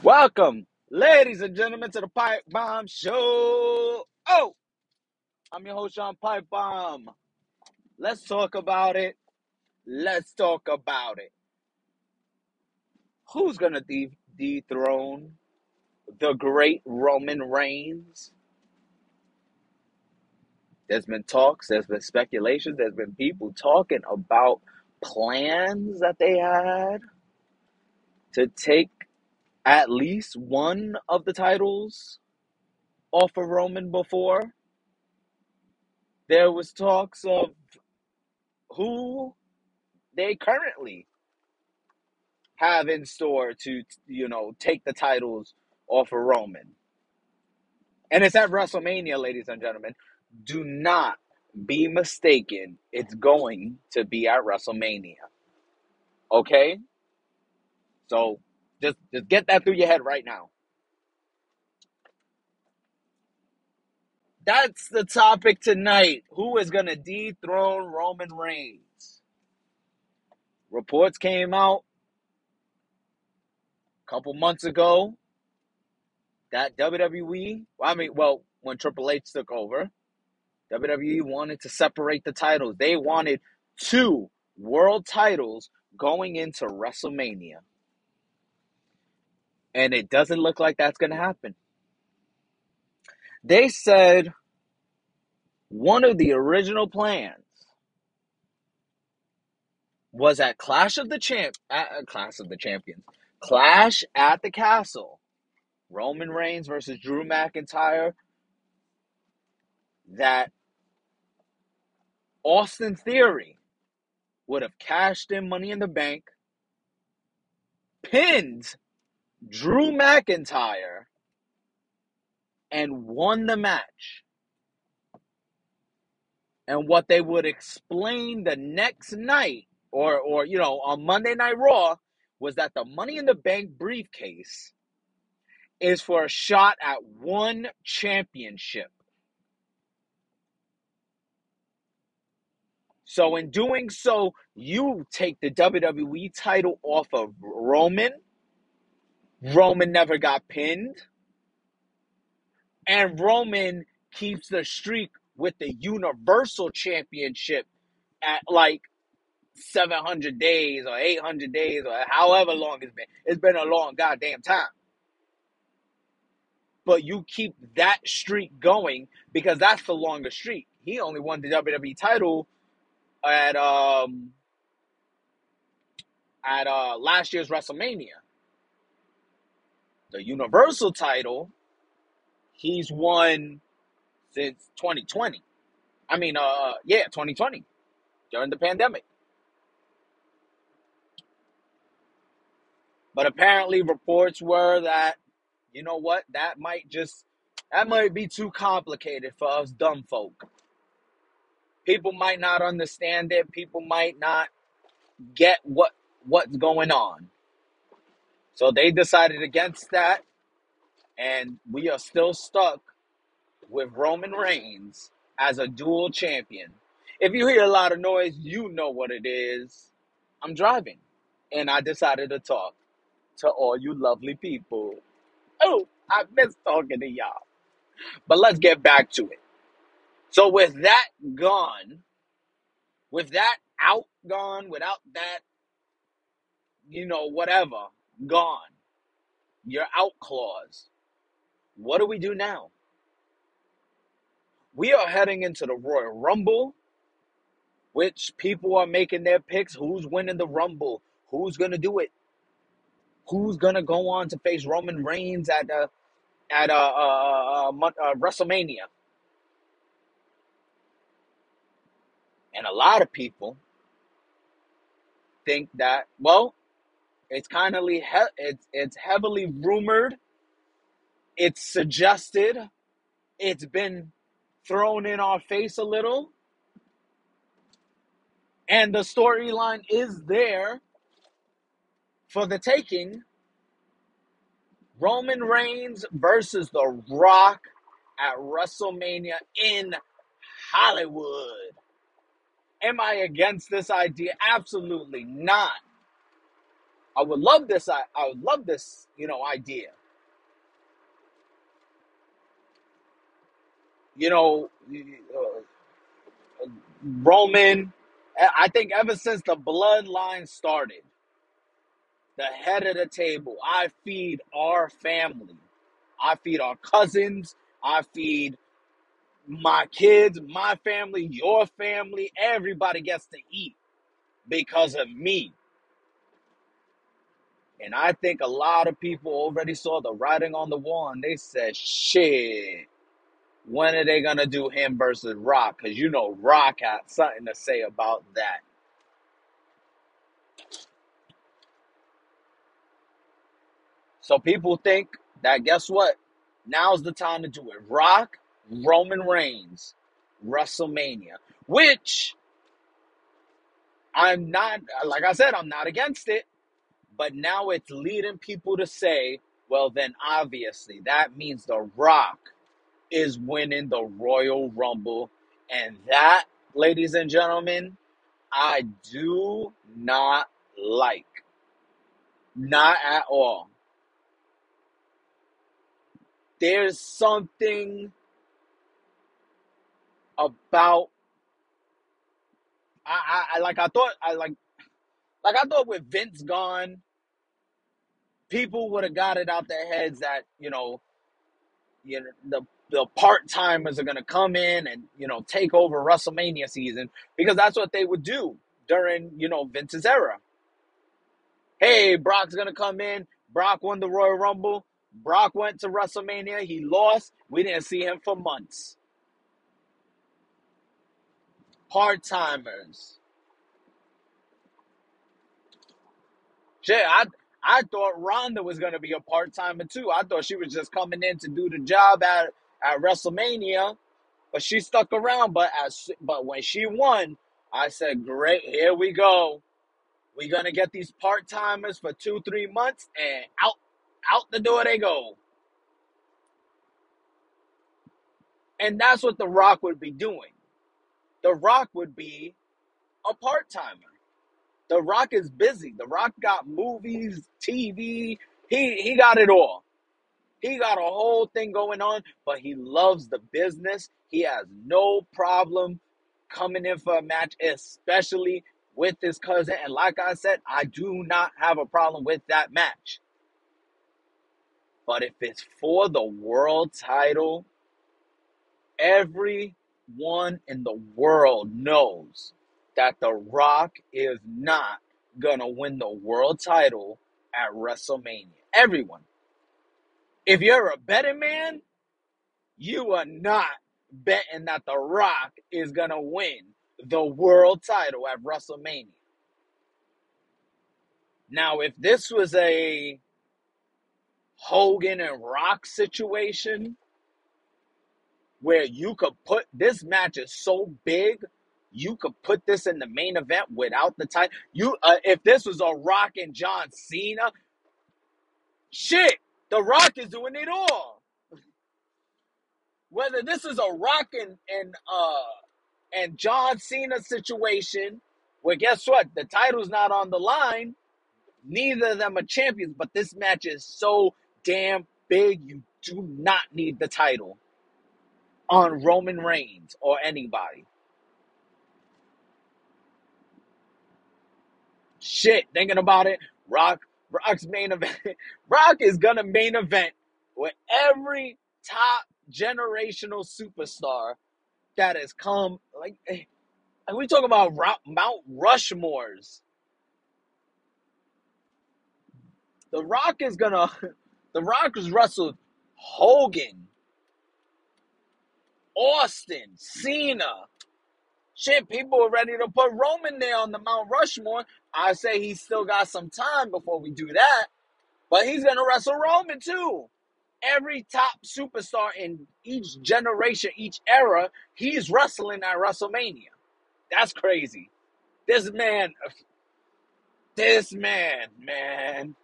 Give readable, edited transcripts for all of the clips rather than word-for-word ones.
Welcome, ladies and gentlemen, to the Pipe Bomb Show. Oh, I'm your host, Sean Pipe Bomb. Let's talk about it. Let's talk about it. Who's going to dethrone the great Roman Reigns? There's been talks, there's been speculations, there's been people talking about plans that they had to take at least one of the titles off of Roman before. There was talks of who they currently have in store to, take the titles off of Roman. And it's at WrestleMania, ladies and gentlemen. Do not be mistaken. It's going to be at WrestleMania. Okay? So just get that through your head right now. That's the topic tonight. Who is going to dethrone Roman Reigns? Reports came out a couple months ago that WWE, when Triple H took over, WWE wanted to separate the titles. They wanted 2 world titles going into WrestleMania. And it doesn't look like that's going to happen. They said one of the original plans was at Clash at the Castle. Roman Reigns versus Drew McIntyre. That Austin Theory would have cashed in Money in the Bank, pinned Drew McIntyre, and won the match. And what they would explain the next night or on Monday Night Raw was that the Money in the Bank briefcase is for a shot at one championship. So in doing so, you take the WWE title off of Roman. Roman never got pinned. And Roman keeps the streak with the Universal Championship at like 700 days or 800 days or however long it's been. It's been a long goddamn time. But you keep that streak going because that's the longest streak. He only won the WWE title at last year's WrestleMania. The Universal title, he's won since 2020. 2020 during the pandemic. But apparently reports were that, you know what, that might be too complicated for us dumb folk. People might not understand it. People might not get what's going on. So they decided against that, and we are still stuck with Roman Reigns as a dual champion. If you hear a lot of noise, you know what it is. I'm driving, and I decided to talk to all you lovely people. Oh, I miss talking to y'all. But let's get back to it. So with that gone, with that gone, without that, whatever, gone, your out clause, what do we do now? We are heading into the Royal Rumble, which people are making their picks. Who's winning the Rumble? Who's going to do it? Who's going to go on to face Roman Reigns at WrestleMania? And a lot of people think that, well, it's it's heavily rumored. It's suggested. It's been thrown in our face a little. And the storyline is there for the taking. Roman Reigns versus The Rock at WrestleMania in Hollywood. Am I against this idea? Absolutely not. I would love this. I would love this, idea. You know, Roman. I think ever since the bloodline started, the head of the table. I feed our family. I feed our cousins. I feed my kids, my family, your family. Everybody gets to eat because of me. And I think a lot of people already saw the writing on the wall and they said, shit, when are they going to do him versus Rock? Because Rock had something to say about that. So people think that, guess what? Now's the time to do it. Rock, Roman Reigns, WrestleMania. Which I'm not, like I said, I'm not against it. But now it's leading people to say, well, then obviously that means The Rock is winning the Royal Rumble. And that, ladies and gentlemen, I do not like. Not at all. There's something about I thought with Vince gone, people would have got it out their heads that the part timers are gonna come in and take over WrestleMania season, because that's what they would do during Vince's era. Hey, Brock's gonna come in. Brock won the Royal Rumble. Brock went to WrestleMania. He lost. We didn't see him for months. Part timers. Shit, I thought Ronda was gonna be a part timer too. I thought she was just coming in to do the job at WrestleMania, but she stuck around. But when she won, I said, "Great, here we go. We're gonna get these part timers for 2-3 months, and out the door they go." And that's what The Rock would be doing. The Rock would be a part timer. The Rock is busy. The Rock got movies, TV. He got it all. He got a whole thing going on, but he loves the business. He has no problem coming in for a match, especially with his cousin. And like I said, I do not have a problem with that match. But if it's for the world title, everyone in the world knows that The Rock is not going to win the world title at WrestleMania. Everyone. If you're a betting man, you are not betting that The Rock is going to win the world title at WrestleMania. Now, if this was a Hogan and Rock situation where you could put this match is so big, you could put this in the main event without the title. If this was a Rock and John Cena, shit, The Rock is doing it all. Whether this is a Rock and John Cena situation, where guess what, the title's not on the line. Neither of them are champions, but this match is so damn big, you do not need the title on Roman Reigns or anybody. Shit, thinking about it, Rock's main event. Rock is gonna main event with every top generational superstar that has come. Like we talk about Mount Rushmores. The Rock has wrestled Hogan, Austin, Cena. Shit, people are ready to put Roman there on the Mount Rushmore. I say he's still got some time before we do that. But he's going to wrestle Roman too. Every top superstar in each generation, each era, he's wrestling at WrestleMania. That's crazy. This man, man.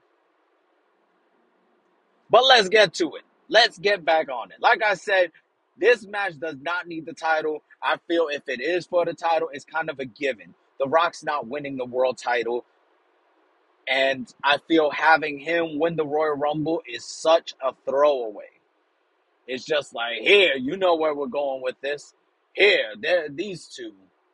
But let's get to it. Let's get back on it. Like I said, this match does not need the title. I feel if it is for the title, it's kind of a given. The Rock's not winning the world title. And I feel having him win the Royal Rumble is such a throwaway. It's just like, here, you know where we're going with this. Here, there, these two.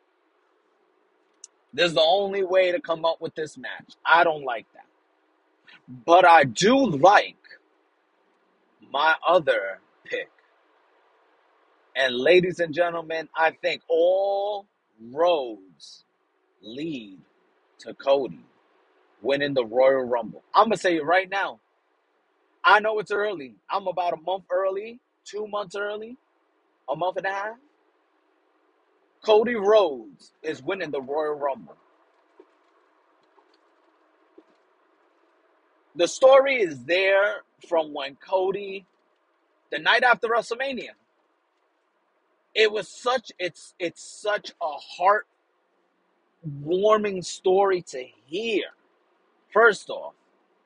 This is the only way to come up with this match. I don't like that. But I do like my other pick. And ladies and gentlemen, I think all roads lead to Cody winning the Royal Rumble. I'm going to say it right now. I know it's early. I'm about a month early, 2 months early, a month and a half. Cody Rhodes is winning the Royal Rumble. The story is there from when Cody, the night after WrestleMania, it's such a heartwarming story to hear. First off,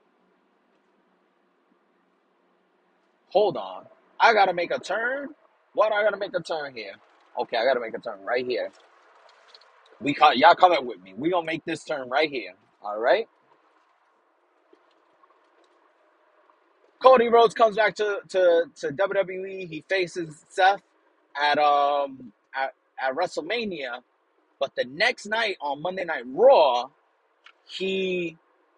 hold on. I gotta make a turn. What? I gotta make a turn here. Okay, I gotta make a turn right here. Y'all coming with me. We gonna make this turn right here. All right. Cody Rhodes comes back to WWE. He faces Seth at at WrestleMania, but the next night on Monday Night Raw, he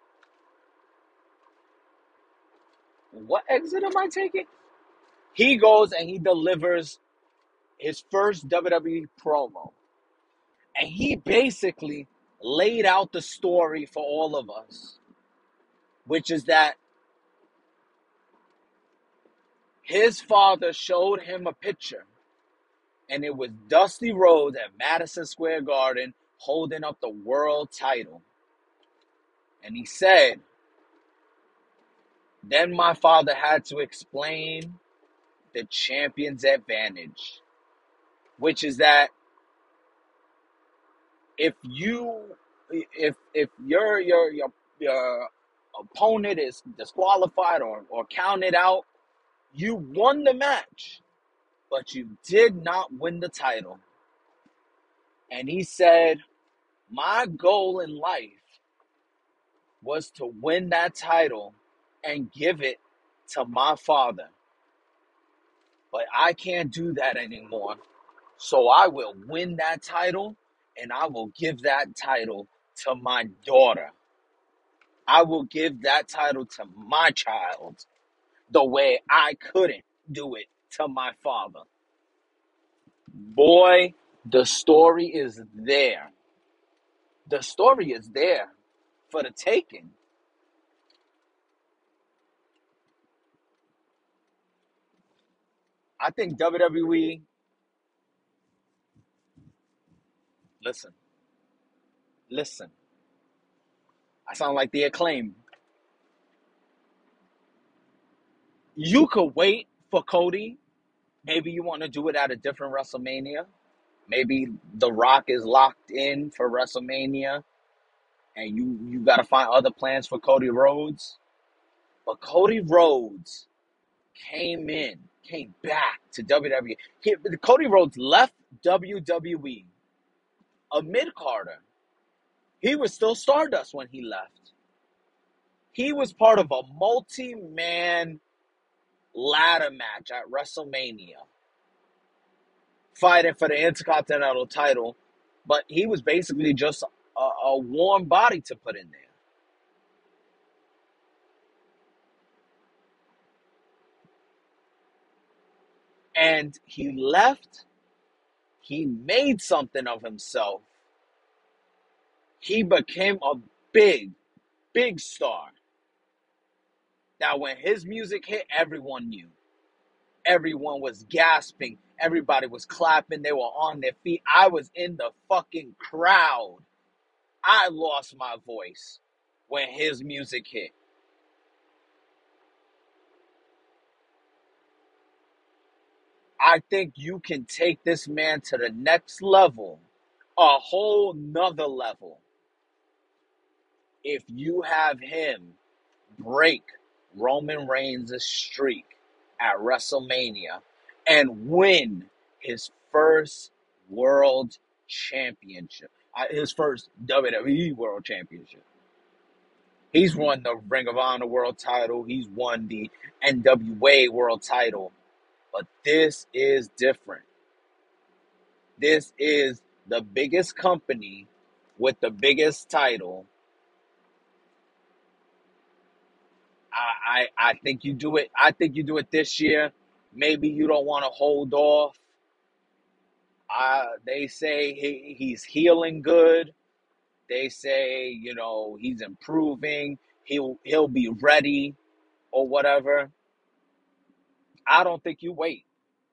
what exit am I taking? He goes and he delivers his first WWE promo, and he basically laid out the story for all of us, which is that his father showed him a picture, and it was Dusty Rhodes at Madison Square Garden holding up the world title. And he said, then my father had to explain the champion's advantage, which is that if your opponent is disqualified or counted out, you won the match, but you did not win the title. And he said, my goal in life was to win that title and give it to my father. But I can't do that anymore. So I will win that title and I will give that title to my daughter. I will give that title to my child the way I couldn't do it to my father. Boy, the story is there. The story is there for the taking. I think WWE, listen, listen. I sound like the Acclaim. You could wait for Cody. Maybe you want to do it at a different WrestleMania. Maybe The Rock is locked in for WrestleMania and you got to find other plans for Cody Rhodes. But Cody Rhodes came back to WWE. Cody Rhodes left WWE amid Carter. He was still Stardust when he left. He was part of a multi-man ladder match at WrestleMania, fighting for the Intercontinental title, but he was basically just a warm body to put in there. And he left, he made something of himself. He became a big, big star. Now, when his music hit, everyone knew. Everyone was gasping. Everybody was clapping. They were on their feet. I was in the fucking crowd. I lost my voice when his music hit. I think you can take this man to the next level, a whole nother level, if you have him break Roman Reigns' streak at WrestleMania and win his first world championship, his first WWE World Championship. He's won the Ring of Honor world title. He's won the NWA world title. But this is different. This is the biggest company with the biggest title. I think you do it. I think you do it this year. Maybe you don't want to hold off. They say he's healing good. They say, he's improving. He'll be ready or whatever. I don't think you wait.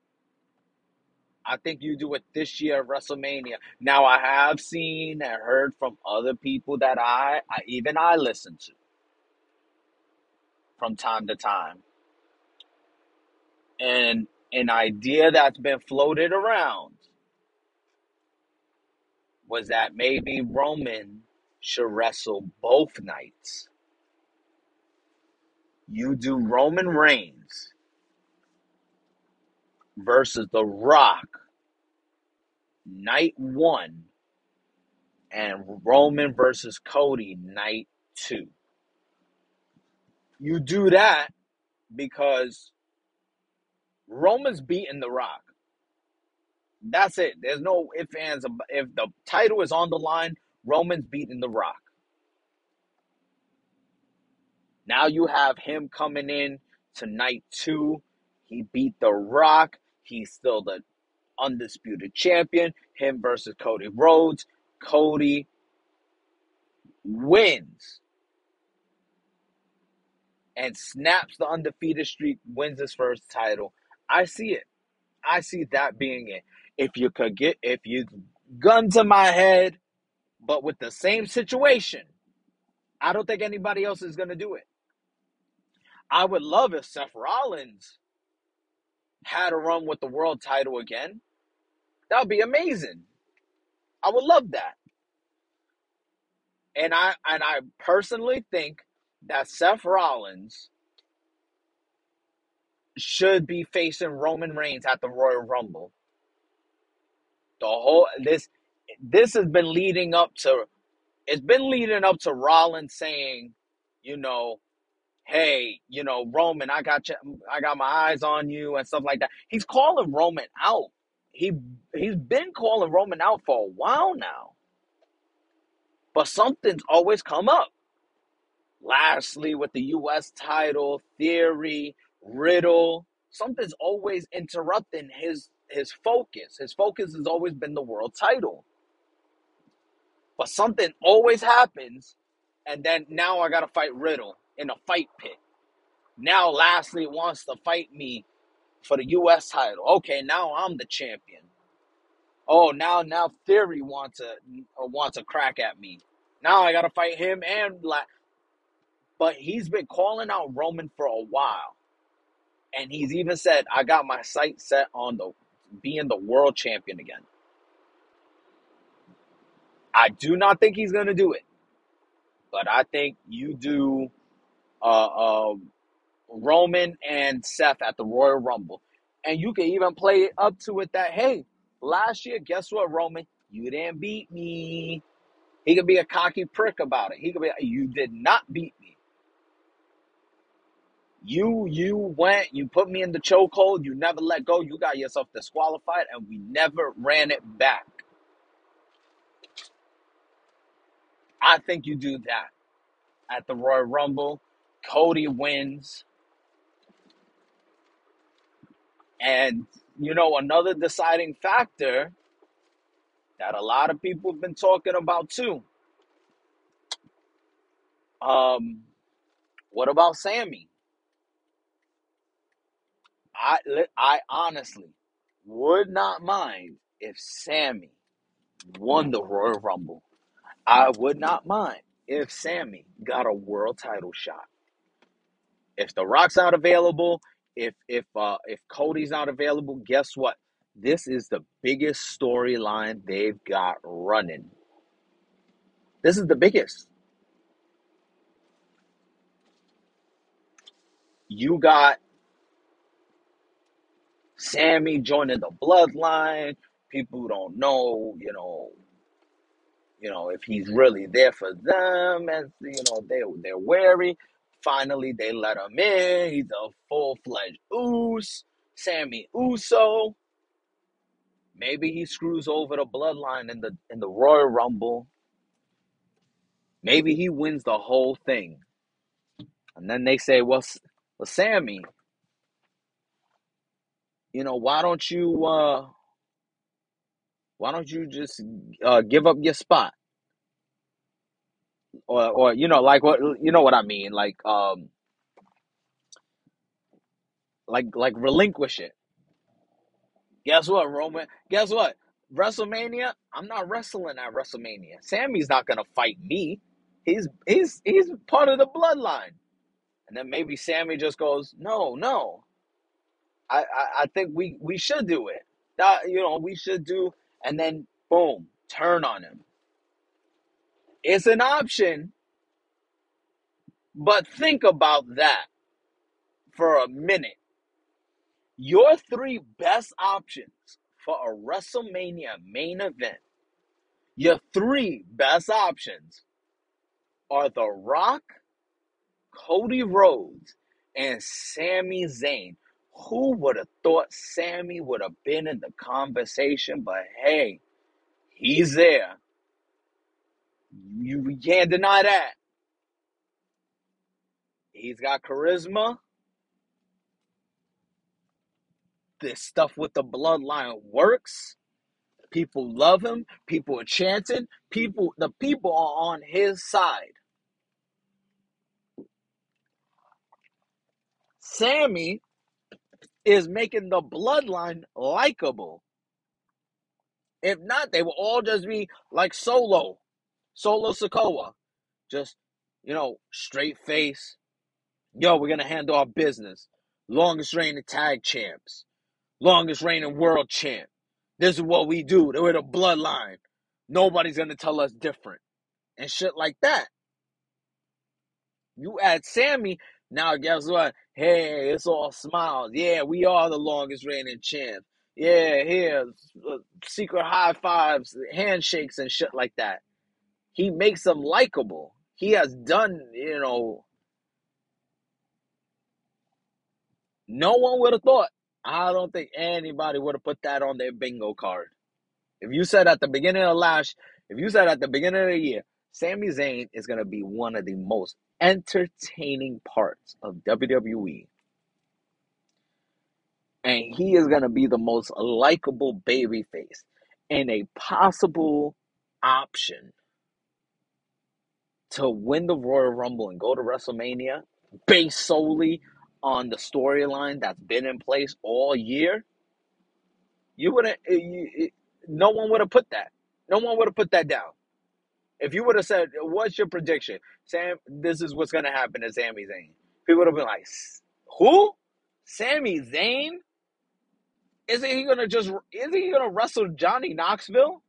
I think you do it this year at WrestleMania. Now, I have seen and heard from other people that I listen to from time to time. And an idea that's been floated around was that maybe Roman should wrestle both nights. You do Roman Reigns versus The Rock night 1 and Roman versus Cody night 2. You do that because Roman's beating The Rock. That's it. There's no ifs, ands. If the title is on the line, Roman's beating The Rock. Now you have him coming in to night 2. He beat The Rock. He's still the undisputed champion. Him versus Cody Rhodes. Cody wins and snaps the undefeated streak, wins his first title. I see it. I see that being it. If you gun to my head, but with the same situation, I don't think anybody else is going to do it. I would love if Seth Rollins had a run with the world title again. That would be amazing. I would love that. And I personally think that Seth Rollins should be facing Roman Reigns at the Royal Rumble. This has been leading up to Rollins saying, hey, Roman, I got my eyes on you and stuff like that. He's calling Roman out. He's been calling Roman out for a while now. But something's always come up. Lastly, with the U.S. title, Theory, Riddle, something's always interrupting his focus. His focus has always been the world title. But something always happens, and then now I got to fight Riddle in a fight pit. Now Lashley wants to fight me for the U.S. title. Okay, now I'm the champion. Oh, now Theory wants a crack at me. Now I got to fight him But he's been calling out Roman for a while. And he's even said, I got my sights set on being the world champion again. I do not think he's going to do it. But I think you do Roman and Seth at the Royal Rumble. And you can even play it up to it that, hey, last year, guess what, Roman? You didn't beat me. He could be a cocky prick about it. He could be, you did not beat me. You went, you put me in the chokehold, you never let go, you got yourself disqualified, and we never ran it back. I think you do that at the Royal Rumble. Cody wins. And, another deciding factor that a lot of people have been talking about too. What about Sammy? I honestly would not mind if Sammy won the Royal Rumble. I would not mind if Sammy got a world title shot. If The Rock's not available, if Cody's not available, guess what? This is the biggest storyline they've got running. This is the biggest. You got Sammy joining the bloodline. People who don't know, if he's really there for them, and they're wary. Finally, they let him in. He's a full-fledged Sammy Uso. Maybe he screws over the bloodline in the Royal Rumble. Maybe he wins the whole thing, and then they say, "Well, Sammy, why don't you just give up your spot?" Or like what what I mean, like relinquish it. Guess what, Roman? Guess what? WrestleMania, I'm not wrestling at WrestleMania. Sammy's not gonna fight me. He's part of the bloodline. And then maybe Sammy just goes, no. I think we should do it. We should do, and then boom, turn on him. It's an option, but think about that for a minute. Your three best options for a WrestleMania main event, your three best options are The Rock, Cody Rhodes, and Sami Zayn. Who would have thought Sammy would have been in the conversation? But hey, he's there. You can't deny that. He's got charisma. This stuff with the bloodline works. People love him. People are chanting. The people are on his side. Sammy is making the bloodline likable. If not, they will all just be like Solo Sikoa. Just, straight face. Yo, we're going to handle our business. Longest reigning tag champs. Longest reigning world champ. This is what we do. We're the bloodline. Nobody's going to tell us different. And shit like that. You add Sammy, now guess what? Hey, it's all smiles. Yeah, we are the longest reigning champ. Yeah, here, secret high fives, handshakes, and shit like that. He makes them likable. He has done, no one would have thought. I don't think anybody would have put that on their bingo card. If you said at the beginning of the year, Sami Zayn is going to be one of the most entertaining parts of WWE. And he is going to be the most likable babyface and a possible option to win the Royal Rumble and go to WrestleMania based solely on the storyline that's been in place all year. No one would have put that. No one would have put that down. If you would have said, "What's your prediction, Sam? This is what's going to happen to Sami Zayn." People would have been like, "Who? Sami Zayn? Isn't he gonna wrestle Johnny Knoxville?"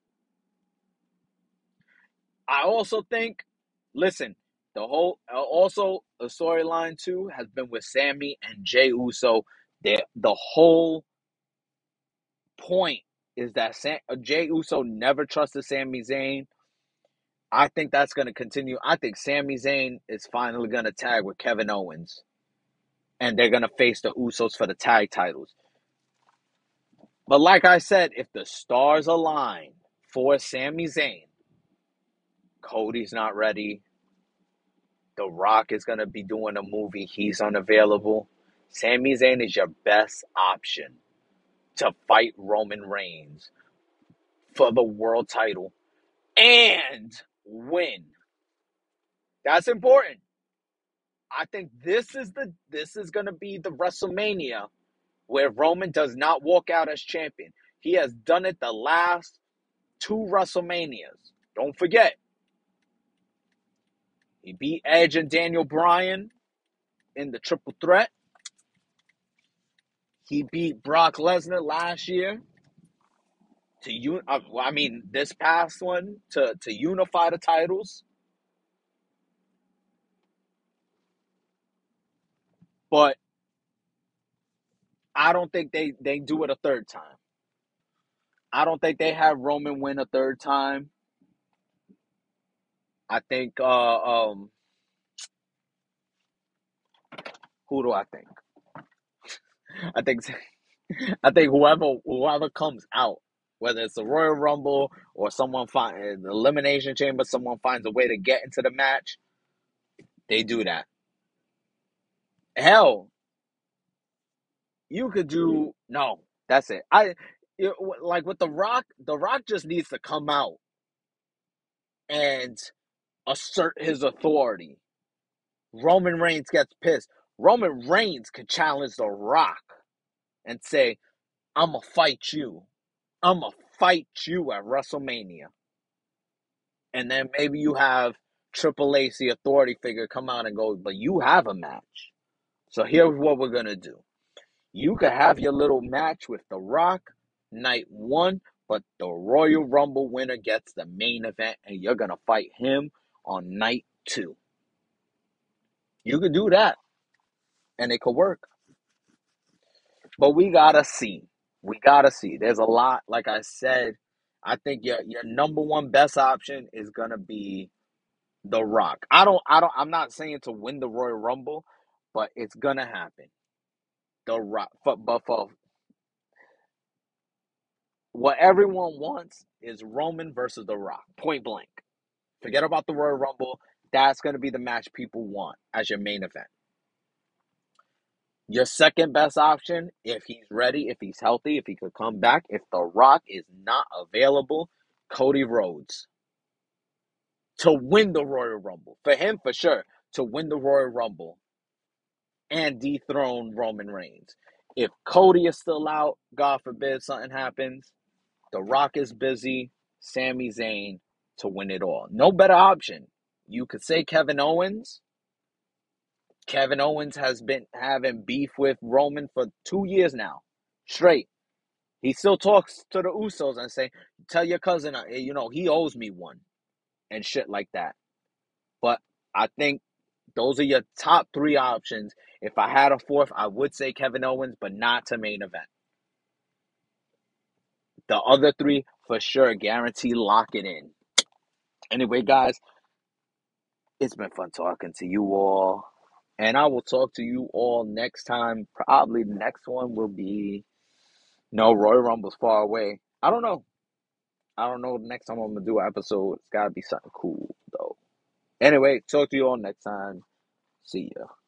I also think, listen, the storyline too has been with Sammy and Jey Uso. The whole point is that Jey Uso never trusted Sami Zayn. I think that's going to continue. I think Sami Zayn is finally going to tag with Kevin Owens. And they're going to face the Usos for the tag titles. But like I said, if the stars align for Sami Zayn, Cody's not ready. The Rock is going to be doing a movie. He's unavailable. Sami Zayn is your best option to fight Roman Reigns for the world title and win. That's important. I think this is going to be the WrestleMania where Roman does not walk out as champion. He has done it the last two WrestleManias. Don't forget. He beat Edge and Daniel Bryan in the triple threat. He beat Brock Lesnar last year this past one to unify the titles. But I don't think they do it a third time. I don't think they have Roman win a third time. I think who do I think? I think I think whoever comes out, whether it's the Royal Rumble or someone find the Elimination Chamber, someone finds a way to get into the match, they do that. Hell, you could do no. That's it. Like with The Rock just needs to come out and assert his authority. Roman Reigns gets pissed. Roman Reigns could challenge The Rock and say, "I'ma fight you. I'ma fight you at WrestleMania." And then maybe you have Triple H, the authority figure, come out and go, "But you have a match. So here's what we're gonna do. You could have your little match with The Rock night one, but the Royal Rumble winner gets the main event, and you're gonna fight him on night two." You could do that, and it could work. But we gotta see. We gotta see. There's a lot. Like I said, I think your number one best option is gonna be The Rock. I'm not saying to win the Royal Rumble, but it's gonna happen. The Rock. But for what everyone wants is Roman versus The Rock. Point blank. Forget about the Royal Rumble. That's gonna be the match people want as your main event. Your second best option, if he's ready, if he's healthy, if he could come back, if The Rock is not available, Cody Rhodes to win the Royal Rumble. For him, for sure, to win the Royal Rumble and dethrone Roman Reigns. If Cody is still out, God forbid something happens, The Rock is busy, Sami Zayn to win it all. No better option. You could say Kevin Owens. Kevin Owens has been having beef with Roman for 2 years now, straight. He still talks to the Usos and say, "Tell your cousin, he owes me one," and shit like that. But I think those are your top three options. If I had a fourth, I would say Kevin Owens, but not to main event. The other three, for sure, guarantee lock it in. Anyway, guys, it's been fun talking to you all. And I will talk to you all next time. Probably the next one will be no, Royal Rumble's far away. I don't know. I don't know the next time I'm gonna do an episode. It's gotta be something cool though. Anyway, talk to you all next time. See ya.